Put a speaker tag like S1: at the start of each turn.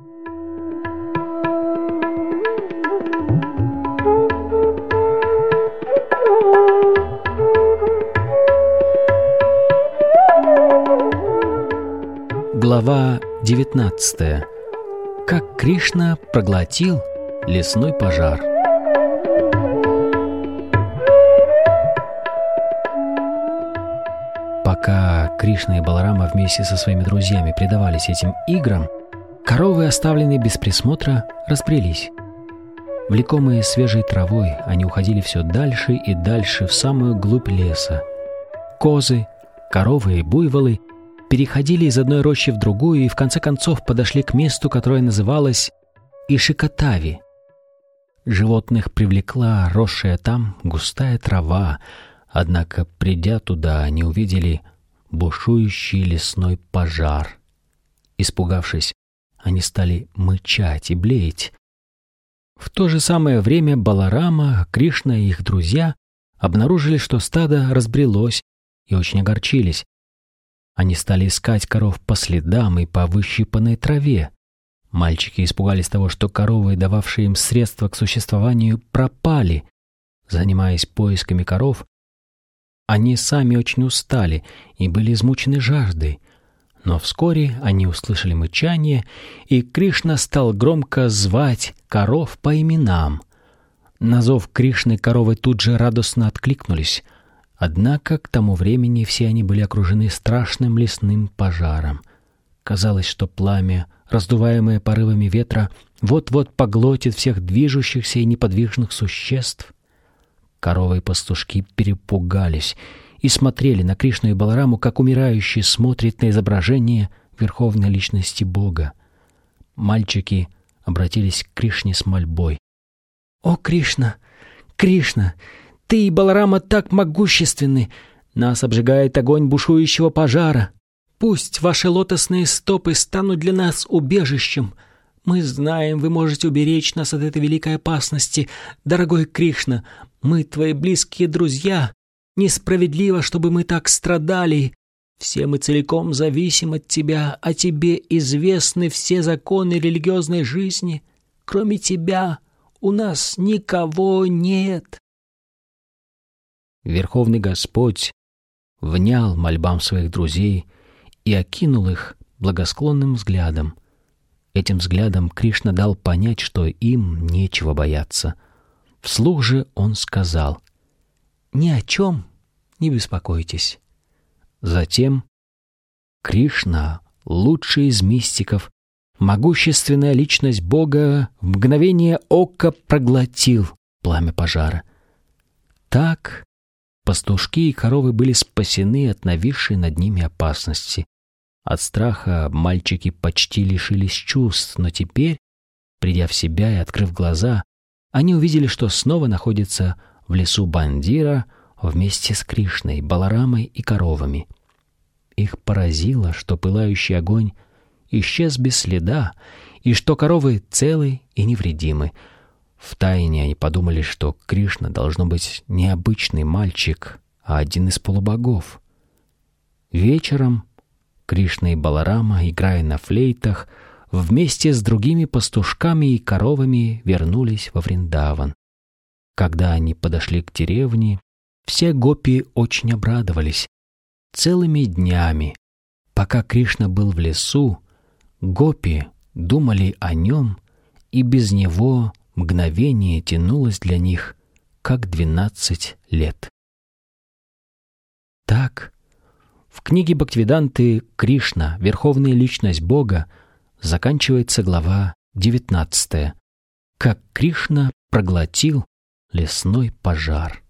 S1: Глава 19. Как Кришна проглотил лесной пожар. Пока Кришна и Баларама вместе со своими друзьями предавались этим играм, коровы, оставленные без присмотра, разбрелись. Влекомые свежей травой, они уходили все дальше и дальше в самую глубь леса. Козы, коровы и буйволы переходили из одной рощи в другую и в конце концов подошли к месту, которое называлось Ишикатави. Животных привлекла росшая там густая трава, однако, придя туда, они увидели бушующий лесной пожар. Испугавшись, они стали мычать и блеять. В то же самое время Баларама, Кришна и их друзья обнаружили, что стадо разбрелось, и очень огорчились. Они стали искать коров по следам и по выщипанной траве. Мальчики испугались того, что коровы, дававшие им средства к существованию, пропали. Занимаясь поисками коров, они сами очень устали и были измучены жаждой. Но вскоре они услышали мычание, и Кришна стал громко звать коров по именам. На зов Кришны коровы тут же радостно откликнулись. Однако к тому времени все они были окружены страшным лесным пожаром. Казалось, что пламя, раздуваемое порывами ветра, вот-вот поглотит всех движущихся и неподвижных существ. Коровы и пастушки перепугались и смотрели на Кришну и Балараму, как умирающий смотрит на изображение Верховной Личности Бога. Мальчики обратились к Кришне с мольбой. «О, Кришна! Кришна! Ты и Баларама так могущественны! Нас обжигает огонь бушующего пожара! Пусть ваши лотосные стопы станут для нас убежищем! Мы знаем, вы можете уберечь нас от этой великой опасности! Дорогой Кришна, мы твои близкие друзья! Несправедливо, чтобы мы так страдали! Все мы целиком зависим от тебя, а тебе известны все законы религиозной жизни. Кроме тебя у нас никого нет!» Верховный Господь внял мольбам своих друзей и окинул их благосклонным взглядом. Этим взглядом Кришна дал понять, что им нечего бояться. Вслух же он сказал: «Ни о чем не беспокойтесь». Затем Кришна, лучший из мистиков, могущественная личность Бога, в мгновение ока проглотил пламя пожара. Так пастушки и коровы были спасены от нависшей над ними опасности. От страха мальчики почти лишились чувств, но теперь, придя в себя и открыв глаза, они увидели, что снова находятся в лесу Бандира вместе с Кришной, Баларамой и коровами. Их поразило, что пылающий огонь исчез без следа, и что коровы целы и невредимы. Втайне они подумали, что Кришна должно быть не обычный мальчик, а один из полубогов. Вечером Кришна и Баларама, играя на флейтах, вместе с другими пастушками и коровами вернулись во Вриндаван. Когда они подошли к деревне, все гопи очень обрадовались. Целыми днями, пока Кришна был в лесу, гопи думали о нем, и без него мгновение тянулось для них, как 12 лет. Так, в книге Бхактивиданты «Кришна. Верховная Личность Бога» заканчивается глава 19, как Кришна проглотил лесной пожар.